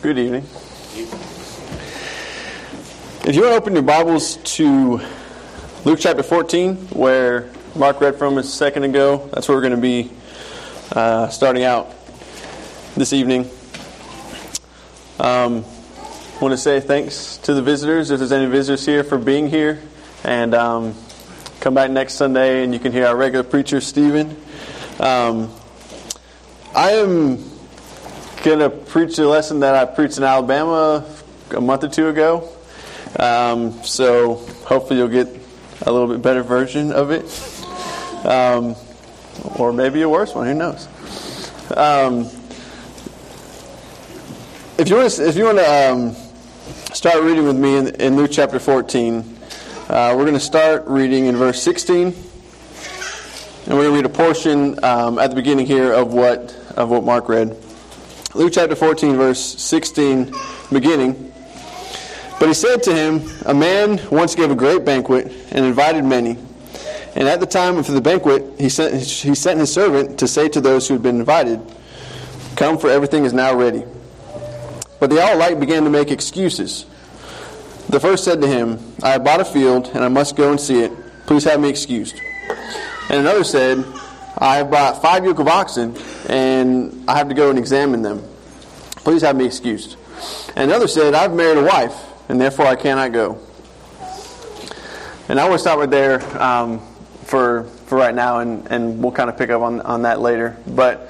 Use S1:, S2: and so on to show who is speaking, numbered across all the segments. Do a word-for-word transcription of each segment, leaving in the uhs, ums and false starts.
S1: Good evening. If you want to open your Bibles to Luke chapter fourteen, where Mark read from a second ago, that's where we're going to be uh, starting out this evening. Um, I want to say thanks to the visitors, if there's any visitors here, for being here. And um, come back next Sunday and you can hear our regular preacher, Stephen. Um, I am going to preach a lesson that I preached in Alabama a month or two ago. Um, so hopefully you'll get a little bit better version of it. Um, or maybe a worse one, who knows. Um, if you want to, if you want to um, start reading with me in, in Luke chapter fourteen, uh, we're going to start reading in verse sixteen. And we're going to read a portion um, at the beginning here of what of what Mark read. Luke chapter fourteen, verse sixteen, beginning. But he said to him, a man once gave a great banquet and invited many. And at the time of the banquet, he sent he sent his servant to say to those who had been invited, "Come, for everything is now ready." But they all alike began to make excuses. The first said to him, "I have bought a field, and I must go and see it. Please have me excused." And another said, "I have bought five yoke of oxen, and I have to go and examine them. Please have me excused." And another said, "I have married a wife, and therefore I cannot go." And I want to stop right there um, for for right now, and, and we'll kind of pick up on, on that later. But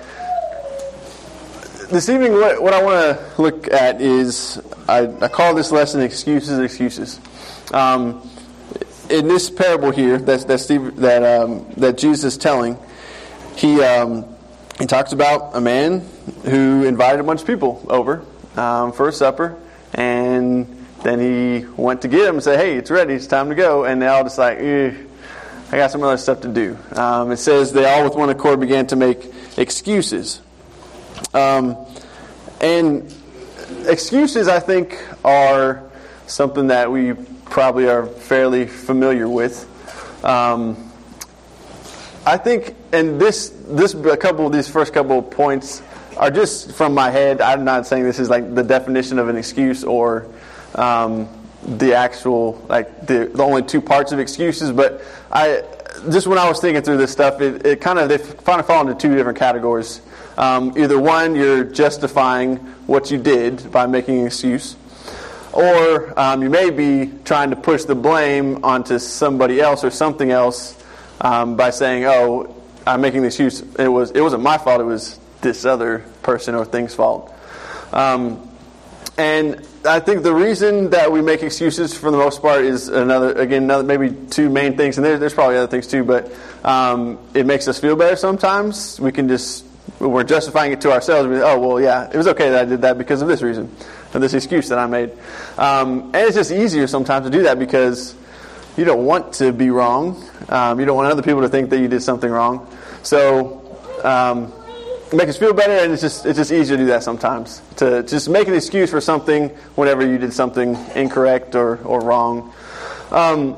S1: this evening, what, what I want to look at is, I, I call this lesson Excuses, Excuses. Um, in this parable here that, that, Steve, that, um, that Jesus is telling, he, um, he talks about a man who invited a bunch of people over um, for a supper, and then he went to get them and said, "Hey, it's ready, it's time to go." And they all just like, eh, I got some other stuff to do. Um, it says they all with one accord began to make excuses. Um, and excuses, I think, are something that we probably are fairly familiar with. Um, I think, and this, this, a couple of these first couple of points are just from my head. I'm not saying this is like the definition of an excuse or um, the actual, like the, the only two parts of excuses, but I just when I was thinking through this stuff, it, it kind of they kind of fall into two different categories. Um, either one, you're justifying what you did by making an excuse, or um, you may be trying to push the blame onto somebody else or something else um, by saying, "Oh, I'm making the excuse. It was it wasn't my fault. It was this other person or thing's fault." Um, and I think the reason that we make excuses for the most part is another, again, another maybe two main things, and there, there's probably other things too, but um, it makes us feel better sometimes. We can just, we're justifying it to ourselves. We, oh, well, yeah, it was okay that I did that because of this reason, or this excuse that I made. Um, and it's just easier sometimes to do that because you don't want to be wrong. Um, you don't want other people to think that you did something wrong. So, um, make us feel better, and it's just it's just easier to do that sometimes. To just make an excuse for something whenever you did something incorrect or, or wrong. Um,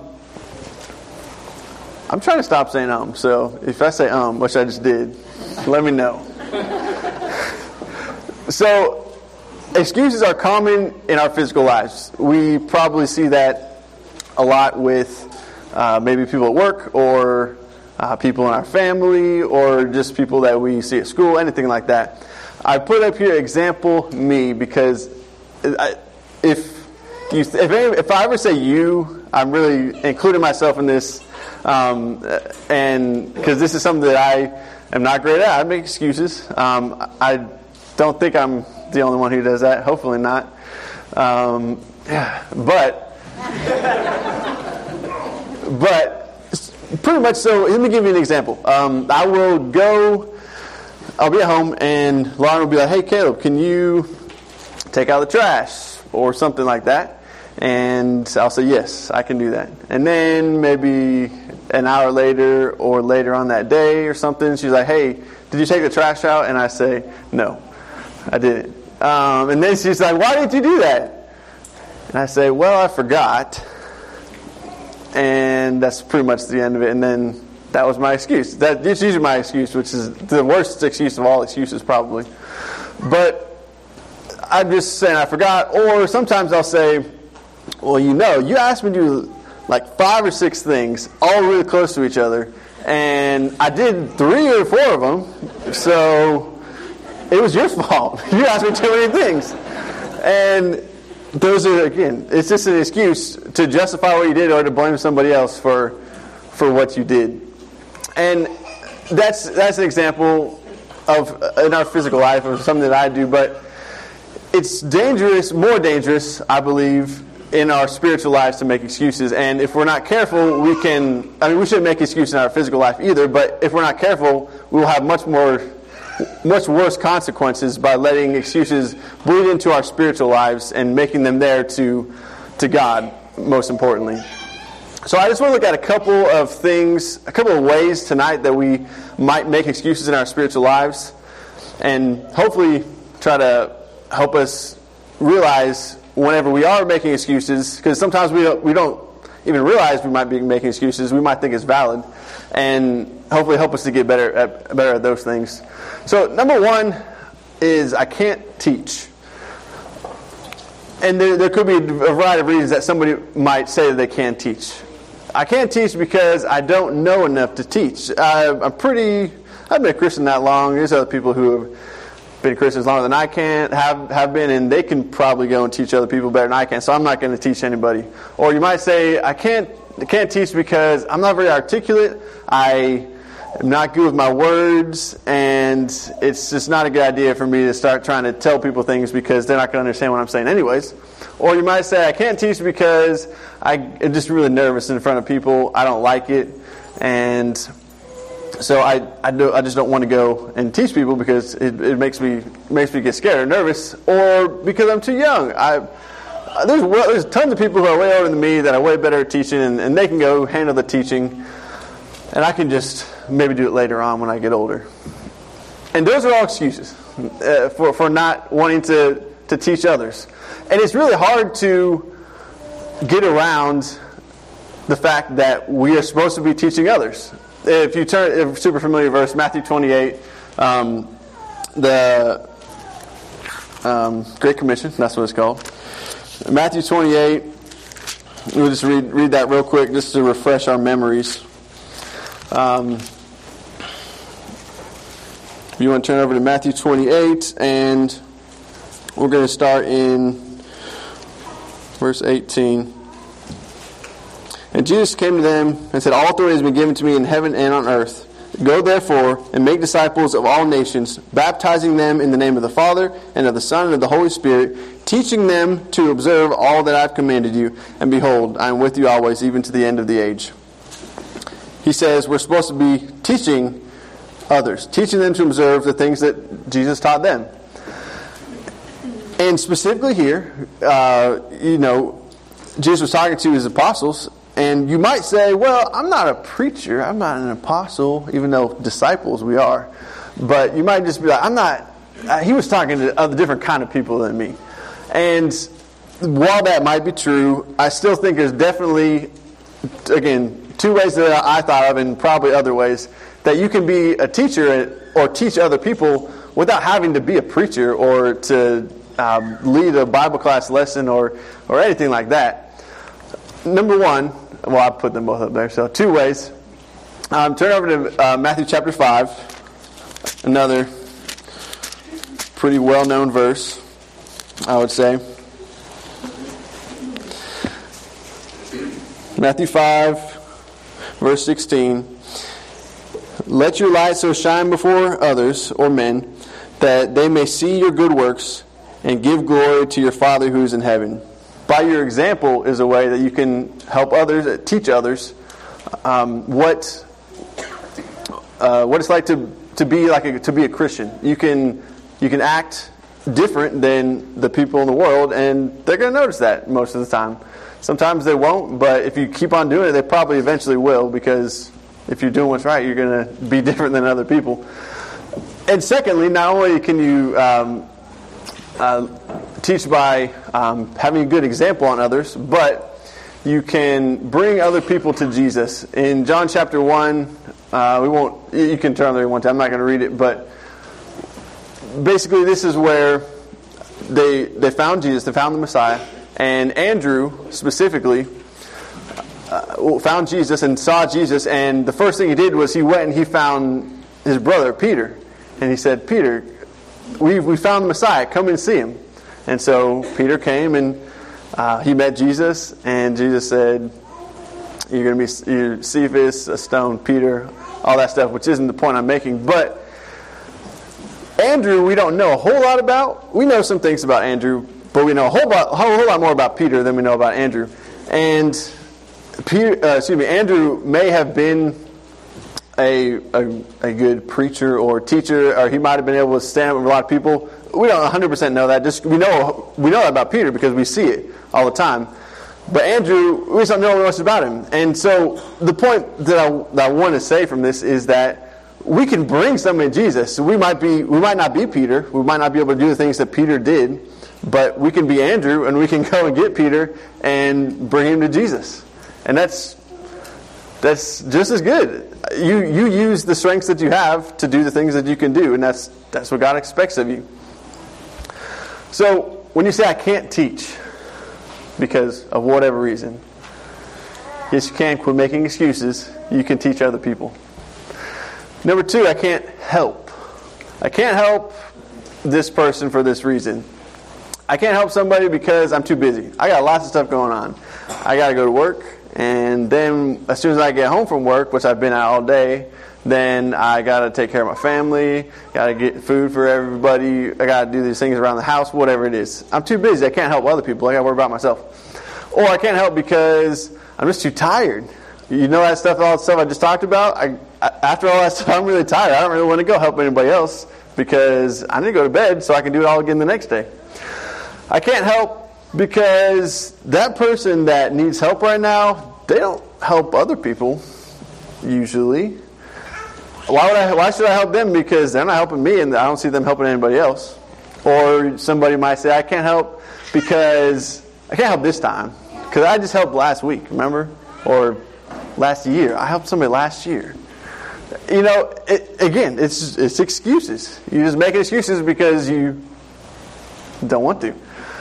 S1: I'm trying to stop saying um, so if I say um, which I just did, let me know. So, excuses are common in our physical lives. We probably see that a lot with uh, maybe people at work or Uh, people in our family, or just people that we see at school, anything like that. I put up here example me because I, if you, if, any, if I ever say you, I'm really including myself in this, um, and because this is something that I am not great at. I make excuses. Um, I don't think I'm the only one who does that. Hopefully not. Um, but but. Pretty much so. Let me give you an example. Um, I will go, I'll be at home, and Lauren will be like, "Hey, Caleb, can you take out the trash?" or something like that. And I'll say, "Yes, I can do that." And then maybe an hour later or later on that day or something, she's like, "Hey, did you take the trash out?" And I say, "No, I didn't." Um, and then she's like, "Why didn't you do that?" And I say, "Well, I forgot." And that's pretty much the end of it. And then that was my excuse. That, it's usually my excuse, which is the worst excuse of all excuses probably. But I'm just saying I forgot. Or sometimes I'll say, well, you know, you asked me to do like five or six things, all really close to each other, and I did three or four of them, so it was your fault. You asked me too many things. And those are, again, it's just an excuse to justify what you did or to blame somebody else for for what you did. And that's that's an example of, in our physical life, of something that I do, but it's dangerous, more dangerous, I believe, in our spiritual lives to make excuses. And if we're not careful, we can, I mean, we shouldn't make excuses in our physical life either, but if we're not careful, we will have much more, much worse consequences by letting excuses bleed into our spiritual lives and making them there to, to God, most importantly. So I just want to look at a couple of things, a couple of ways tonight that we might make excuses in our spiritual lives, and hopefully try to help us realize whenever we are making excuses, because sometimes we don't, we don't even realize we might be making excuses. We might think it's valid, and hopefully help us to get better at, better at those things. So number one is I can't teach. And there, there could be a variety of reasons that somebody might say that they can't teach. I can't teach because I don't know enough to teach. I, I'm pretty, I've been a Christian that long. There's other people who have been Christians longer than I can, have, have been, and they can probably go and teach other people better than I can, so I'm not going to teach anybody. Or you might say, I can't, I can't teach because I'm not very articulate, I am not good with my words, and it's just not a good idea for me to start trying to tell people things because they're not going to understand what I'm saying anyways. Or you might say, I can't teach because I am just really nervous in front of people. I don't like it. And so I I, do, I just don't want to go and teach people because it, it makes me makes me get scared or nervous. Or because I'm too young. I there's there's tons of people who are way older than me that are way better at teaching, and, and they can go handle the teaching. And I can just maybe do it later on when I get older. And those are all excuses uh, for, for not wanting to, to teach others. And it's really hard to get around the fact that we are supposed to be teaching others. If you turn, a super familiar verse, Matthew twenty-eight, um, the um, Great Commission, that's what it's called. Matthew twenty-eight, we'll just read, read that real quick just to refresh our memories. Um, if you want to turn over to Matthew twenty-eight, and we're going to start in verse eighteen. And Jesus came to them and said, all authority has been given to me in heaven and on earth. Go therefore and make disciples of all nations, baptizing them in the name of the Father and of the Son and of the Holy Spirit, teaching them to observe all that I have commanded you. And behold, I am with you always, even to the end of the age. He says we're supposed to be teaching others, teaching them to observe the things that Jesus taught them. And specifically here, uh, you know, Jesus was talking to his apostles, and you might say, well, I'm not a preacher, I'm not an apostle, even though disciples we are. But you might just be like, I'm not, uh, he was talking to other different kind of people than me. And while that might be true, I still think there's definitely, again, two ways that I thought of, and probably other ways, that you can be a teacher or teach other people without having to be a preacher or to um, lead a Bible class lesson or, or anything like that. Number one, well, I put them both up there, so two ways. Um, turn over to uh, Matthew chapter five, another pretty well-known verse, I would say. Matthew five, verse sixteen. Let your light so shine before others, or men, that they may see your good works and give glory to your Father who is in heaven. By your example is a way that you can help others, teach others um, what uh, what it's like to to be like a, to be a Christian. You can you can act different than the people in the world, and they're going to notice that most of the time. Sometimes they won't, but if you keep on doing it, they probably eventually will, because if you're doing what's right, you're going to be different than other people. And secondly, not only can you um, uh, teach by um, having a good example on others, but you can bring other people to Jesus. In John chapter one, uh, we won't. You can turn there one time. I'm not going to read it, but basically, this is where they they found Jesus, they found the Messiah, and Andrew specifically uh, found Jesus and saw Jesus, and the first thing he did was he went and he found his brother Peter, and he said, "Peter, we we found the Messiah. Come and see him." And so Peter came and uh, he met Jesus, and Jesus said, "You're going to be you Cephas, a stone, Peter," all that stuff, which isn't the point I'm making. But Andrew, we don't know a whole lot about. We know some things about Andrew, but we know a whole lot, a whole lot more about Peter than we know about Andrew. And Peter, uh, excuse me, Andrew may have been a, a a good preacher or teacher, or he might have been able to stand up with a lot of people. We don't one hundred percent know that. Just we know we know that about Peter because we see it all the time. But Andrew, we just don't know much about him. And so the point that I, that I want to say from this is that we can bring somebody to Jesus. So we might be, we might not be Peter. We might not be able to do the things that Peter did. But we can be Andrew, and we can go and get Peter and bring him to Jesus. And that's that's just as good. You you use the strengths that you have to do the things that you can do, and that's that's what God expects of you. So when you say I can't teach because of whatever reason, yes, you can. Quit making excuses. You can teach other people. Number two, I can't help. I can't help this person for this reason. I can't help somebody because I'm too busy. I got lots of stuff going on. I got to go to work, and then as soon as I get home from work, which I've been out all day, then I got to take care of my family, got to get food for everybody, I got to do these things around the house, whatever it is. I'm too busy. I can't help other people. I got to worry about myself. Or I can't help because I'm just too tired. You know that stuff, all the stuff I just talked about? I, after all that stuff, I'm really tired. I don't really want to go help anybody else because I need to go to bed so I can do it all again the next day. I can't help because that person that needs help right now, they don't help other people, usually. Why would I? Why should I help them? Because they're not helping me, and I don't see them helping anybody else. Or somebody might say, I can't help because I can't help this time because I just helped last week, remember? Or last year. I helped somebody last year. You know, it, again, it's it's excuses. You just make excuses because you don't want to.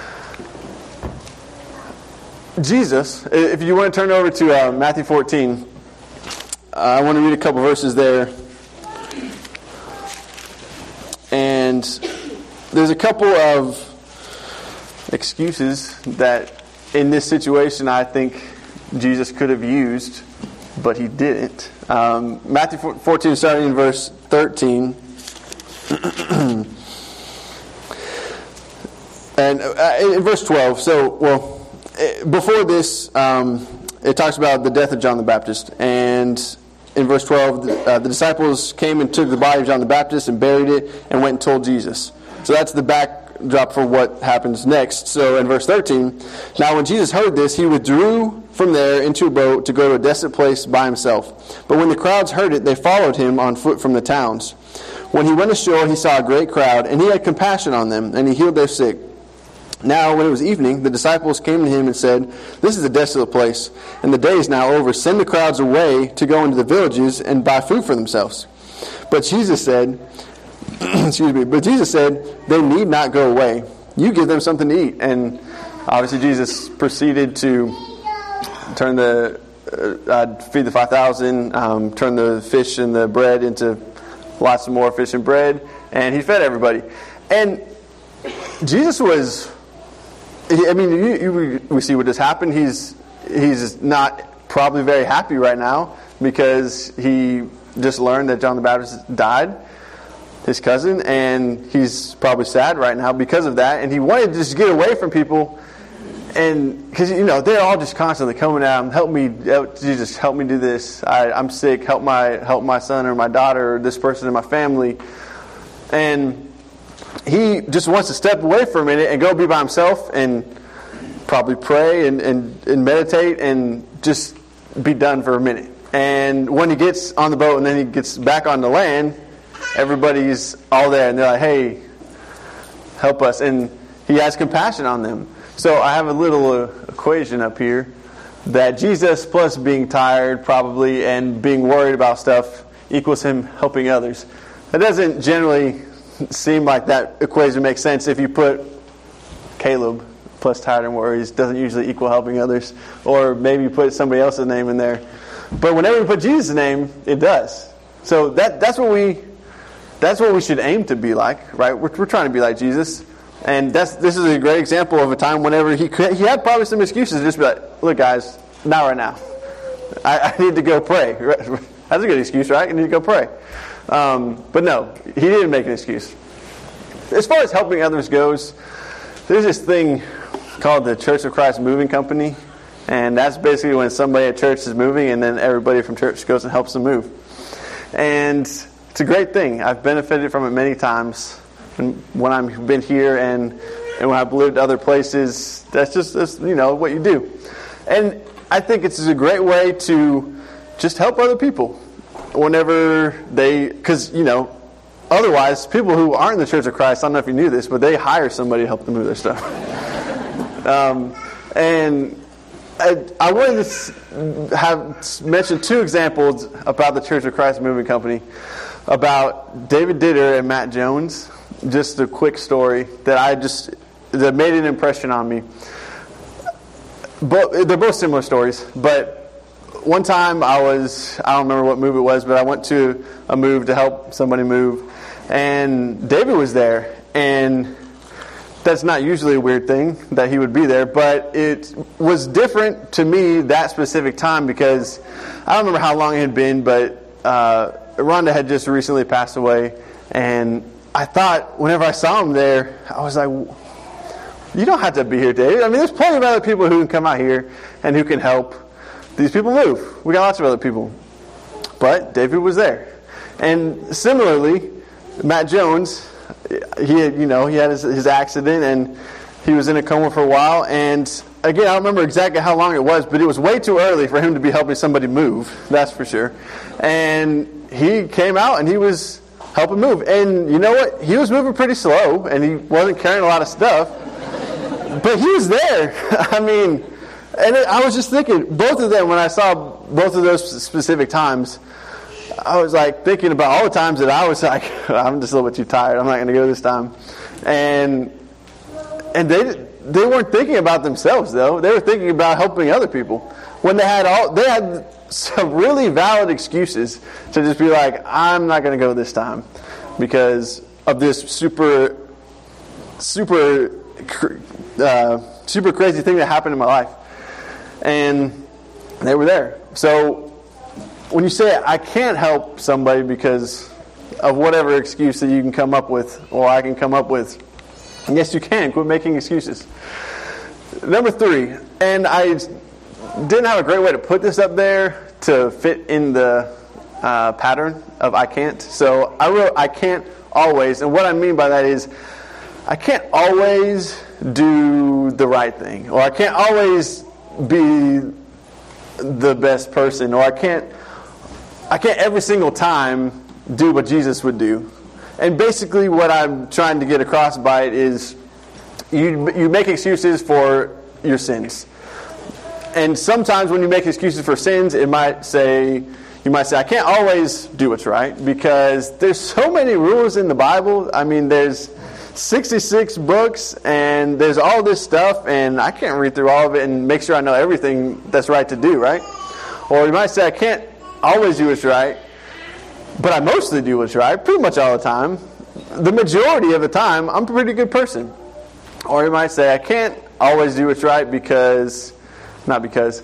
S1: Jesus, if you want to turn over to uh, Matthew fourteen, uh, I want to read a couple verses there. And there's a couple of excuses that in this situation I think Jesus could have used, but he didn't. Um, Matthew fourteen, starting in verse thirteen. And uh, in verse twelve, so, well, before this, um, it talks about the death of John the Baptist. And in verse twelve, the, uh, the disciples came and took the body of John the Baptist and buried it and went and told Jesus. So that's the backdrop for what happens next. So in verse thirteen, now when Jesus heard this, he withdrew from there into a boat to go to a desolate place by himself. But when the crowds heard it, they followed him on foot from the towns. When he went ashore, he saw a great crowd, and he had compassion on them, and he healed their sick. Now, when it was evening, the disciples came to him and said, this is a desolate place, and the day is now over. Send the crowds away to go into the villages and buy food for themselves. But Jesus said, excuse me, but Jesus said, they need not go away. You give them something to eat. And obviously Jesus proceeded to turn the, uh, uh, feed the five thousand, um, turn the fish and the bread into lots of more fish and bread, and he fed everybody. And Jesus was... I mean, you, you, we see what just happened. He's he's not probably very happy right now because he just learned that John the Baptist died, his cousin, and he's probably sad right now because of that. And he wanted to just get away from people, and because you know they're all just constantly coming at him, help me, help, Jesus, help me do this. I, I'm sick. Help my help my son or my daughter or this person in my family, and he just wants to step away for a minute and go be by himself and probably pray and, and, and meditate and just be done for a minute. And when he gets on the boat and then he gets back on the land, everybody's all there and they're like, hey, help us. And he has compassion on them. So I have a little uh, equation up here that Jesus plus being tired probably and being worried about stuff equals him helping others. That doesn't generally seem like that equation makes sense if you put Caleb plus tired and worried doesn't usually equal helping others. Or maybe you put somebody else's name in there. But whenever we put Jesus' name, it does. So that that's what we that's what we should aim to be like, right? We're, we're trying to be like Jesus. And that's this is a great example of a time whenever he could, he had probably some excuses to just be like, look guys, not right now. I, I need to go pray. That's a good excuse, right? You need to go pray. Um, but no, he didn't make an excuse. As far as helping others goes, there's this thing called the Church of Christ Moving Company. And that's basically when somebody at church is moving and then everybody from church goes and helps them move. And it's a great thing. I've benefited from it many times. And when I've been here and, and when I've lived other places, that's just that's, you know what you do. And I think it's a great way to just help other people whenever they, because you know, otherwise people who aren't in the Church of Christ, I don't know if you knew this, but they hire somebody to help them move their stuff. um, and I, I wanted to have mentioned two examples about the Church of Christ Moving Company, about David Ditter and Matt Jones. Just a quick story that I just that made an impression on me. But they're both similar stories. But one time I was I don't remember what move it was, but I went to a move to help somebody move, and David was there. And that's not usually a weird thing that he would be there, but it was different to me that specific time because I don't remember how long it had been, but uh, Rhonda had just recently passed away, and I thought whenever I saw him there, I was like, you don't have to be here, David. I mean, there's plenty of other people who can come out here and who can help these people move. We got lots of other people. But David was there. And similarly, Matt Jones, he had, you know, he had his, his accident and he was in a coma for a while. And again, I don't remember exactly how long it was, but it was way too early for him to be helping somebody move. That's for sure. And he came out and he was help him move. And you know what? He was moving pretty slow, and he wasn't carrying a lot of stuff. But he was there. I mean, and I was just thinking, both of them, when I saw both of those specific times, I was like thinking about all the times that I was like, I'm just a little bit too tired. I'm not going to go this time. And and they they weren't thinking about themselves, though. They were thinking about helping other people. When they had all, they had some really valid excuses to just be like, I'm not going to go this time because of this super, super, uh, super crazy thing that happened in my life. And they were there. So when you say I can't help somebody because of whatever excuse that you can come up with, or I can come up with, yes, you can. Quit making excuses. Number three, and I didn't have a great way to put this up there to fit in the uh, pattern of I can't. So I wrote I can't always. And what I mean by that is I can't always do the right thing. Or I can't always be the best person. Or I can't I can't every single time do what Jesus would do. And basically what I'm trying to get across by it is you you make excuses for your sins. And sometimes when you make excuses for sins, it might say, you might say, I can't always do what's right because there's so many rules in the Bible. I mean, there's sixty-six books and there's all this stuff and I can't read through all of it and make sure I know everything that's right to do, right? Or you might say, I can't always do what's right, but I mostly do what's right, pretty much all the time. The majority of the time, I'm a pretty good person. Or you might say, I can't always do what's right because... Not because.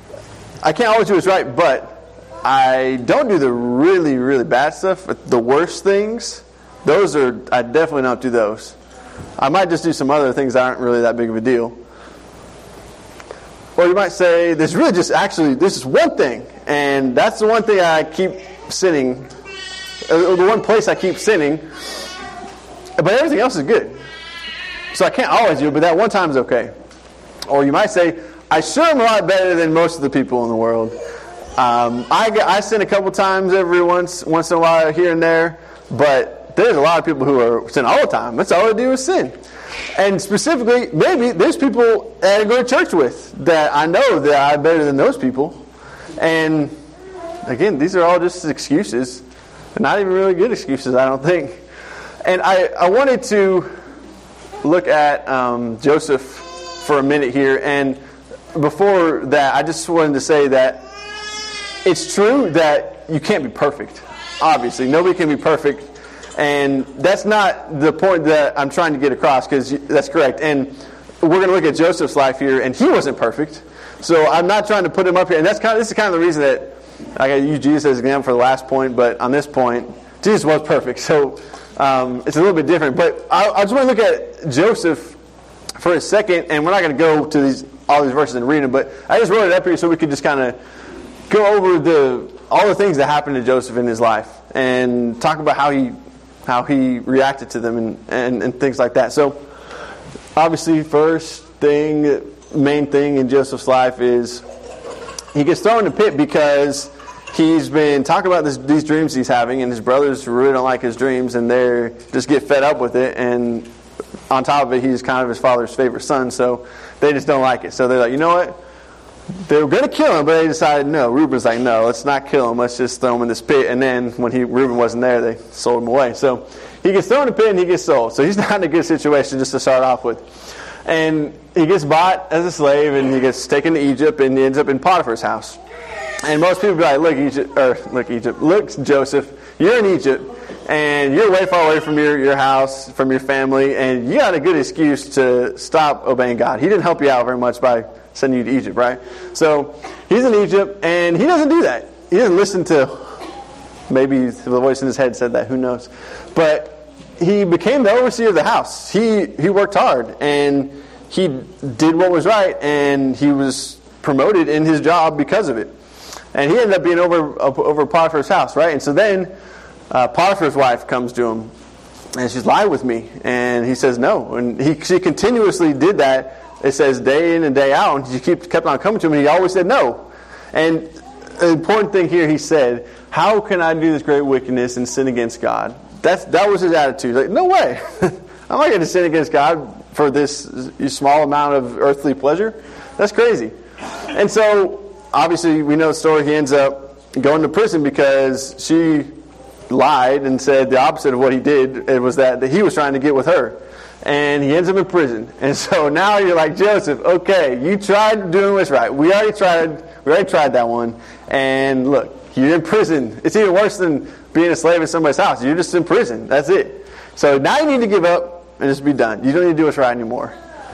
S1: I can't always do what's right, but I don't do the really, really bad stuff. The worst things, those are, I definitely don't do those. I might just do some other things that aren't really that big of a deal. Or you might say, there's really just actually, this is one thing, and that's the one thing I keep sinning, or the one place I keep sinning, but everything else is good. So I can't always do it, but that one time is okay. Or you might say, I sure am a lot better than most of the people in the world. Um, I, get, I sin a couple times every once once in a while here and there, but there's a lot of people who are sin all the time. That's all they do is sin. And specifically, maybe there's people that I go to church with that I know that I'm better than those people. And again, these are all just excuses. They're not even really good excuses, I don't think. And I, I wanted to look at um, Joseph for a minute here. And before that, I just wanted to say that it's true that you can't be perfect. Obviously, nobody can be perfect. And that's not the point that I'm trying to get across, because that's correct. And we're going to look at Joseph's life here, and he wasn't perfect. So I'm not trying to put him up here. And that's kind of, this is kind of the reason that I got to use Jesus as an example for the last point. But on this point, Jesus was perfect. So um, it's a little bit different. But I, I just want to look at Joseph for a second. And we're not going to go to these all these verses and read them. But I just wrote it up here so we could just kind of go over the all the things that happened to Joseph in his life and talk about how he how he reacted to them and, and, and things like that. So obviously, first thing, main thing in Joseph's life is he gets thrown in the pit because he's been talking about this, these dreams he's having, and his brothers really don't like his dreams, and they just get fed up with it. And on top of it, he's kind of his father's favorite son, so they just don't like it. So they're like, you know what? They were going to kill him, but they decided no. Reuben's like, no, let's not kill him. Let's just throw him in this pit. And then when he Reuben wasn't there, they sold him away. So he gets thrown in the pit and he gets sold. So he's not in a good situation just to start off with. And he gets bought as a slave, and he gets taken to Egypt, and he ends up in Potiphar's house. And most people be like, look, Egypt, or look, Egypt, look, Joseph, you're in Egypt, and you're way far away from your, your house, from your family, and you got a good excuse to stop obeying God. He didn't help you out very much by sending you to Egypt, right? So he's in Egypt, and he doesn't do that. He doesn't listen to, maybe the voice in his head said that, who knows. But he became the overseer of the house. He he worked hard, and he did what was right, and he was promoted in his job because of it. And he ended up being over over Potiphar's house, right? And so then uh, Potiphar's wife comes to him, and she's, lie with me. And he says no. And he she continuously did that. It says day in and day out, and she kept, kept on coming to him, and he always said no. And the important thing here, he said, how can I do this great wickedness and sin against God? That's, that was his attitude. Like, no way. I'm not going to sin against God for this small amount of earthly pleasure. That's crazy. And so, obviously, we know the story. He ends up going to prison because she lied and said the opposite of what he did. It was that, that he was trying to get with her. And he ends up in prison. And so now you're like, Joseph, okay, you tried doing what's right. We already tried we already tried that one. And look, you're in prison. It's even worse than being a slave in somebody's house. You're just in prison. That's it. So now you need to give up and just be done. You don't need to do what's right anymore.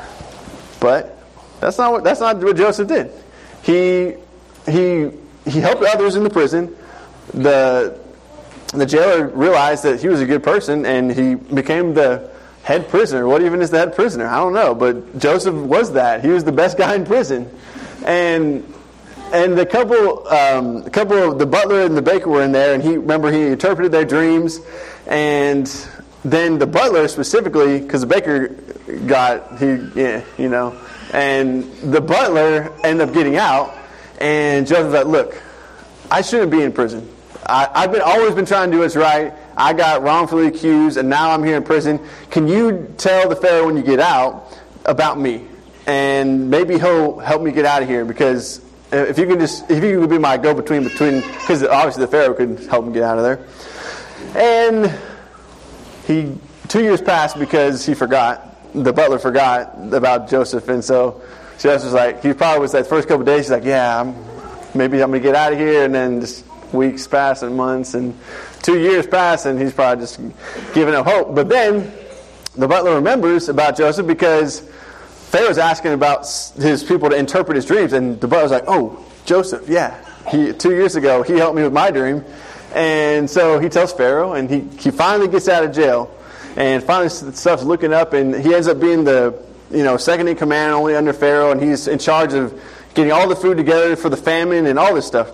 S1: But that's not what that's not what Joseph did. He he he helped others in the prison. The the jailer realized that he was a good person, and he became the head prisoner. What even is the head prisoner? I don't know. But Joseph was that. He was the best guy in prison. And and the couple, um, a couple of the butler and the baker were in there, and he remember he interpreted their dreams. And then the butler specifically, because the baker got he yeah you know, and the butler ended up getting out. And Joseph's like, look, I shouldn't be in prison. I, I've been always been trying to do what's right. I got wrongfully accused, and now I'm here in prison. Can you tell the Pharaoh when you get out about me? And maybe he'll help me get out of here, because if you can just, if you can be my go-between between, because obviously the Pharaoh could help him get out of there. And he, two years passed because he forgot, the butler forgot about Joseph, and so Joseph was like, he probably was that first couple of days, he's like, yeah, I'm, maybe I'm going to get out of here, and then just weeks pass and months and two years pass, and he's probably just giving up hope. But then the butler remembers about Joseph because Pharaoh's asking about his people to interpret his dreams, and the butler's like, oh, Joseph, yeah, he two years ago he helped me with my dream. And so he tells Pharaoh, and he, he finally gets out of jail, and finally stuff's looking up, and he ends up being the you know second in command only under Pharaoh, and he's in charge of getting all the food together for the famine and all this stuff.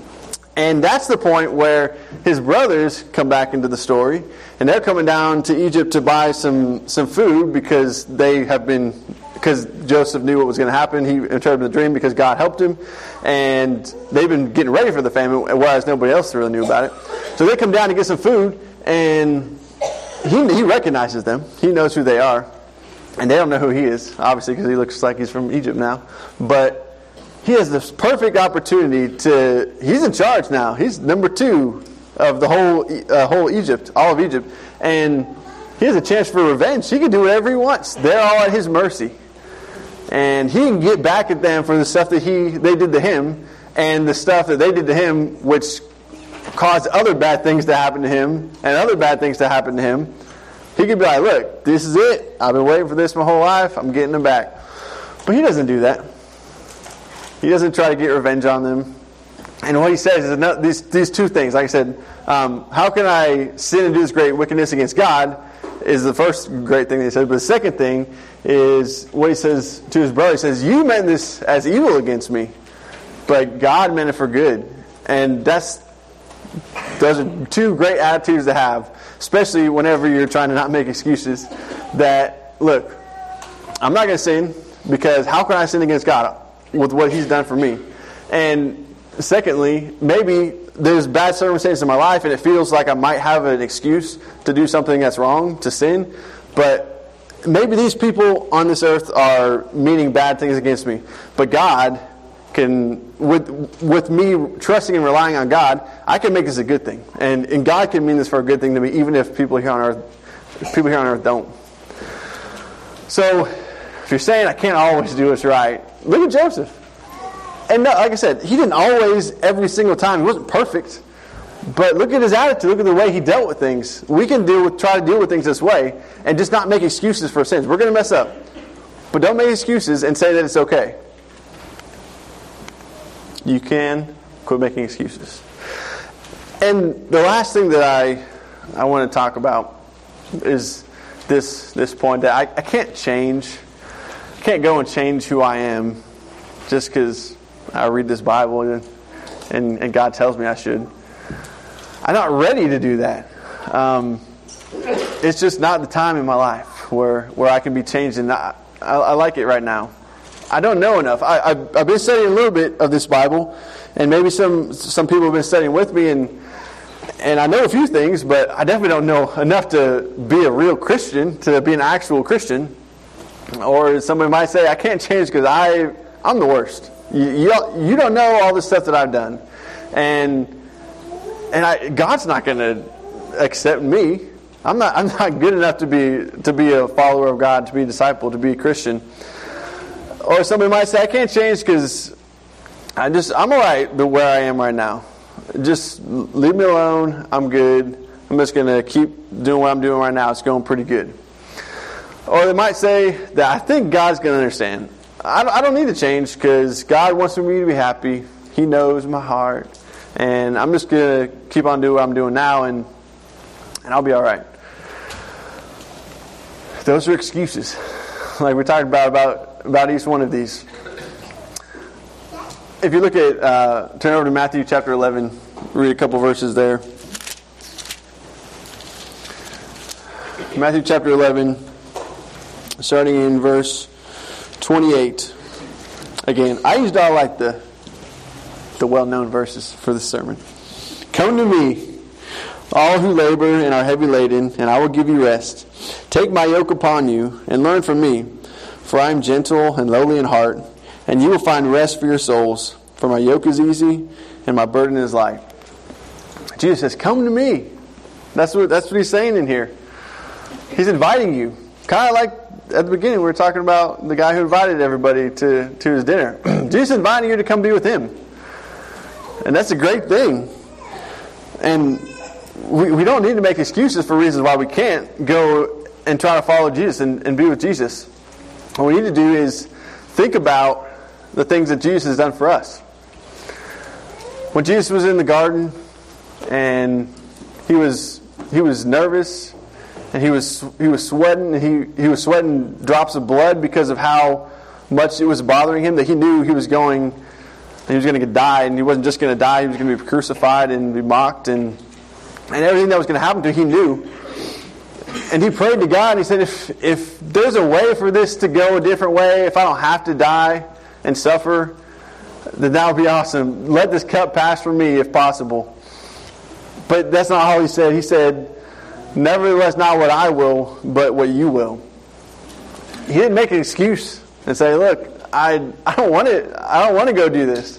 S1: And that's the point where his brothers come back into the story, and they're coming down to Egypt to buy some, some food because they have been, because Joseph knew what was going to happen. He interpreted the dream because God helped him, and they've been getting ready for the famine, whereas nobody else really knew about it. So they come down to get some food, and he he recognizes them. He knows who they are, and they don't know who he is, obviously, because he looks like he's from Egypt now. But he has this perfect opportunity to, he's in charge now. He's number two of the whole uh, whole Egypt, all of Egypt. And he has a chance for revenge. He can do whatever he wants. They're all at his mercy. And he can get back at them for the stuff that he they did to him, and the stuff that they did to him, which caused other bad things to happen to him, and other bad things to happen to him. He could be like, look, this is it. I've been waiting for this my whole life. I'm getting them back. But he doesn't do that. He doesn't try to get revenge on them. And what he says is no, these, these two things. Like I said, um, how can I sin and do this great wickedness against God is the first great thing that he says. But the second thing is what he says to his brother. He says, you meant this as evil against me, but God meant it for good. And that's those are two great attitudes to have, especially whenever you're trying to not make excuses. That, look, I'm not going to sin because how can I sin against God with what He's done for me? And secondly, maybe there's bad circumstances in my life and it feels like I might have an excuse to do something that's wrong, to sin, but maybe these people on this earth are meaning bad things against me. But God can, with with me trusting and relying on God, I can make this a good thing. And and God can mean this for a good thing to me, even if people here on earth people here on earth don't. So if you're saying I can't always do what's right, look at Joseph. And no, like I said, he didn't always, every single time, he wasn't perfect. But look at his attitude. Look at the way he dealt with things. We can deal with, try to deal with things this way and just not make excuses for sins. We're going to mess up. But don't make excuses and say that it's okay. You can quit making excuses. And the last thing that I I want to talk about is this this point that I, I can't change. I can't go and change who I am just because I read this Bible and, and, and God tells me I should. I'm not ready to do that. Um, it's just not the time in my life where, where I can be changed, and I, I, I like it right now. I don't know enough. I, I've, I've been studying a little bit of this Bible, and maybe some some people have been studying with me, and and I know a few things, but I definitely don't know enough to be a real Christian, to be an actual Christian. Or somebody might say, I can't change because I I'm the worst. You, you you don't know all the stuff that I've done, and. And I, God's not going to accept me. I'm not. I'm not good enough to be to be a follower of God, to be a disciple, to be a Christian. Or somebody might say, I can't change because I just I'm all right where I am right now. Just leave me alone. I'm good. I'm just going to keep doing what I'm doing right now. It's going pretty good. Or they might say that I think God's going to understand. I, I don't need to change because God wants me to be happy. He knows my heart. And I'm just going to keep on doing what I'm doing now, and and I'll be all right. Those are excuses. Like we talked about, about, about each one of these. If you look at, uh, turn over to Matthew chapter eleven, read a couple verses there. Matthew chapter eleven, starting in verse twenty-eight. Again, I used all like the the well-known verses for this sermon. Come to me, all who labor and are heavy laden, and I will give you rest. Take my yoke upon you and learn from me, for I am gentle and lowly in heart, and you will find rest for your souls. For my yoke is easy and my burden is light. Jesus says, come to me. That's what that's what he's saying in here. He's inviting you. Kind of like at the beginning we were talking about the guy who invited everybody to, to his dinner. Jesus is inviting you to come be with him. And that's a great thing. And we, we don't need to make excuses for reasons why we can't go and try to follow Jesus and, and be with Jesus. What we need to do is think about the things that Jesus has done for us. When Jesus was in the garden and he was he was nervous and he was he was sweating and he, he was sweating drops of blood because of how much it was bothering him, that he knew he was going he was going to die, and he wasn't just going to die, he was going to be crucified and be mocked, and and everything that was going to happen to him, he knew. And he prayed to God, and he said, if if there's a way for this to go a different way, if I don't have to die and suffer, then that would be awesome. Let this cup pass from me if possible. But that's not how he said. He said, nevertheless, not what I will, but what you will. He didn't make an excuse and say, look, I I don't want it. I don't want to go do this.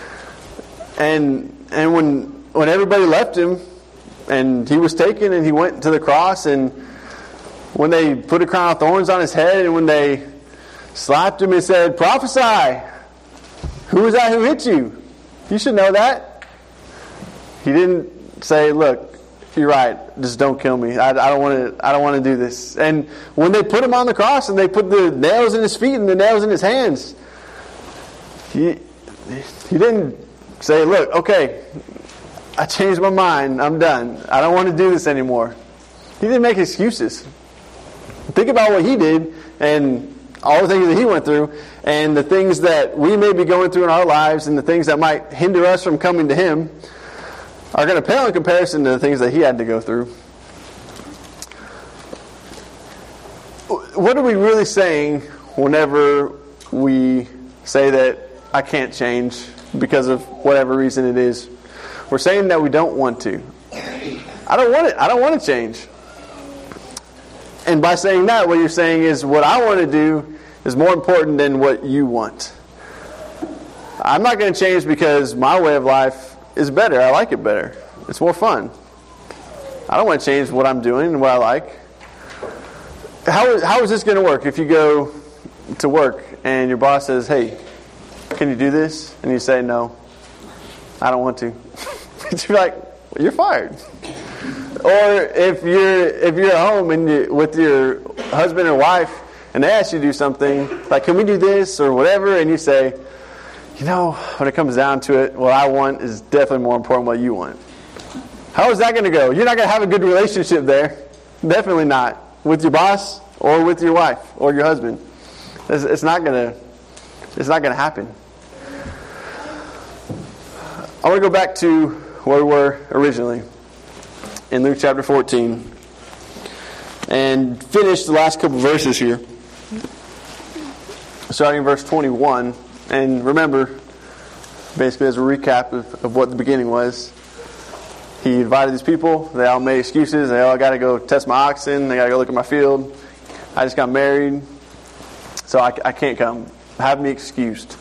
S1: And and when when everybody left him, and he was taken, and he went to the cross, and when they put a crown of thorns on his head, and when they slapped him and said, prophesy, who was that who hit you? You should know that. He didn't say, look, you're right, just don't kill me. I, I don't want to I don't want to do this. And when they put him on the cross and they put the nails in his feet and the nails in his hands, he, he didn't say, look, okay, I changed my mind, I'm done. I don't want to do this anymore. He didn't make excuses. Think about what he did and all the things that he went through and the things that we may be going through in our lives and the things that might hinder us from coming to him are going to pale in comparison to the things that he had to go through. What are we really saying whenever we say that I can't change because of whatever reason it is? We're saying that we don't want to. I don't want it. I don't want to change. And by saying that, what you're saying is what I want to do is more important than what you want. I'm not going to change because my way of life is better. I like it better. It's more fun. I don't want to change what I'm doing and what I like. How is, how is this going to work if you go to work and your boss says, hey, can you do this? And you say, no, I don't want to. You're like, well, you're fired. Or if you're if you're at home and you, with your husband or wife and they ask you to do something, like, can we do this or whatever? And you say, you know, when it comes down to it, what I want is definitely more important than what you want. How is that going to go? You're not going to have a good relationship there. Definitely not. With your boss or with your wife or your husband. It's, it's not going to it's not going to happen. I want to go back to where we were originally in Luke chapter fourteen and finish the last couple verses here. Starting in verse twenty-one. And remember, basically as a recap of, of what the beginning was, he invited these people. They all made excuses. They all got to go test my oxen. They got to go look at my field. I just got married, so I, I can't come. Have me excused.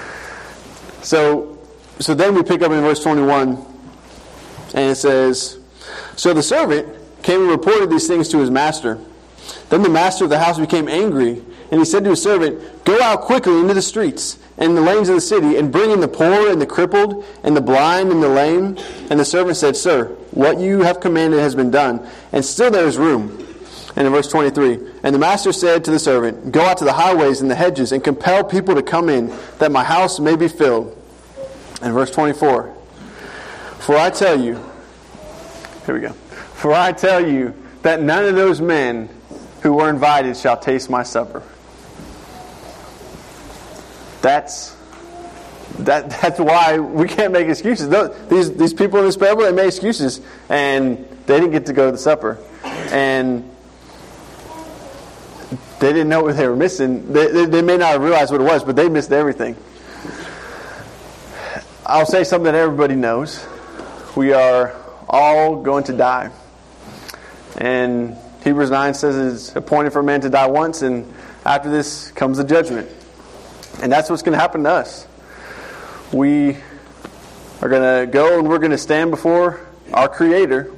S1: So, so then we pick up in verse twenty-one, and it says, so the servant came and reported these things to his master. Then the master of the house became angry, and he said to his servant, go out quickly into the streets and the lanes of the city, and bring in the poor and the crippled and the blind and the lame. And the servant said, sir, what you have commanded has been done, and still there is room. And in verse twenty-three, and the master said to the servant, go out to the highways and the hedges, and compel people to come in, that my house may be filled. And verse twenty-four, for I tell you, here we go, for I tell you that none of those men who were invited shall taste my supper. That's that. That's why we can't make excuses. These these people in this parable, they made excuses, and they didn't get to go to the supper, and they didn't know what they were missing. They, they, they may not have realized what it was, but they missed everything. I'll say something that everybody knows. We are all going to die, and Hebrews nine says it's appointed for a man to die once, and after this comes the judgment. And that's what's going to happen to us. We are going to go and we're going to stand before our Creator.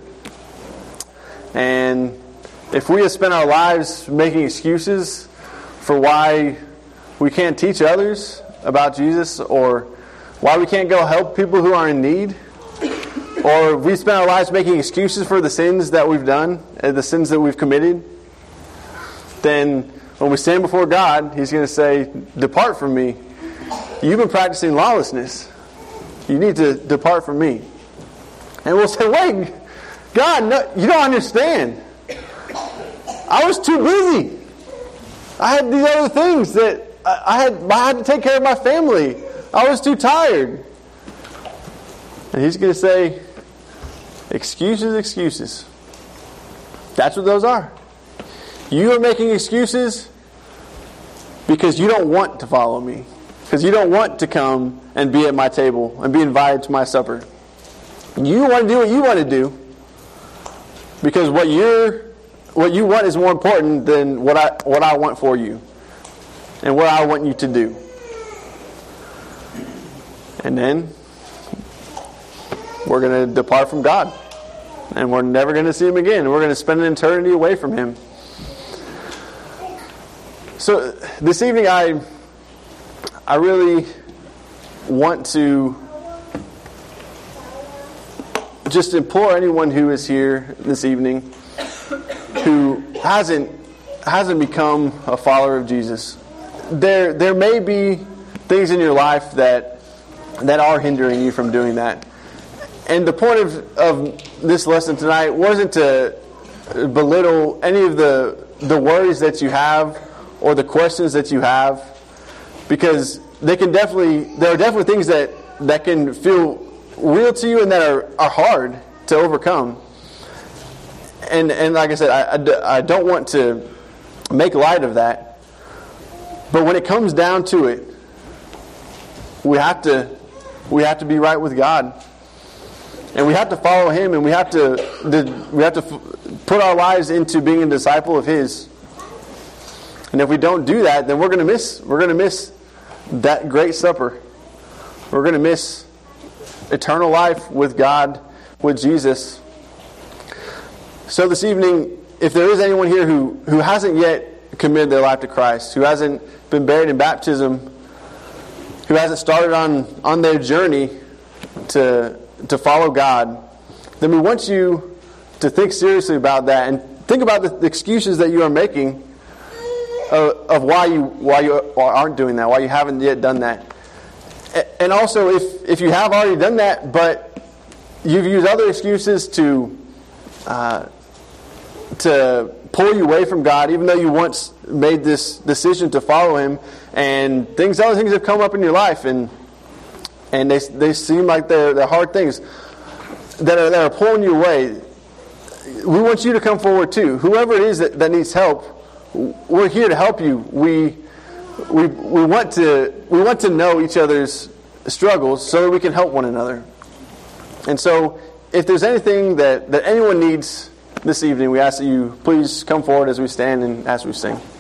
S1: And if we have spent our lives making excuses for why we can't teach others about Jesus, or why we can't go help people who are in need, or if we spent our lives making excuses for the sins that we've done, and the sins that we've committed, then when we stand before God, He's going to say, depart from me. You've been practicing lawlessness. You need to depart from me. And we'll say, wait, God, no, you don't understand. I was too busy. I had these other things that I had, I had to take care of my family. I was too tired. And He's going to say, excuses, excuses. That's what those are. You are making excuses because you don't want to follow me. Because you don't want to come and be at my table and be invited to my supper. You want to do what you want to do because what you're what you want is more important than what I what I want for you and what I want you to do. And then we're going to depart from God. And we're never going to see Him again. We're going to spend an eternity away from Him. So this evening, I I really want to just implore anyone who is here this evening who hasn't hasn't become a follower of Jesus. There there may be things in your life that that are hindering you from doing that. And the point of, of this lesson tonight wasn't to belittle any of the the worries that you have or the questions that you have, because they can definitely there are definitely things that, that can feel real to you and that are, are hard to overcome. And and like I said, I, I, I don't want to make light of that. But when it comes down to it, we have to we have to be right with God, and we have to follow Him, and we have to we have to put our lives into being a disciple of His. And if we don't do that, then we're going to miss we're going to miss that great supper. We're going to miss eternal life with God, with Jesus. So this evening, if there is anyone here who, who hasn't yet committed their life to Christ, who hasn't been buried in baptism, who hasn't started on, on their journey to, to follow God, then we want you to think seriously about that and think about the, the excuses that you are making of, of why you why you aren't doing that, why you haven't yet done that. And also, if, if you have already done that, but you've used other excuses to uh, to pull you away from God, even though you once made this decision to follow Him, and things, other things have come up in your life, and and they they seem like they're they're hard things that are that are pulling you away. We want you to come forward too. Whoever it is that, that needs help, we're here to help you. We. We we want to we want to know each other's struggles so that we can help one another. And so, if there's anything that, that anyone needs this evening, we ask that you please come forward as we stand and as we sing.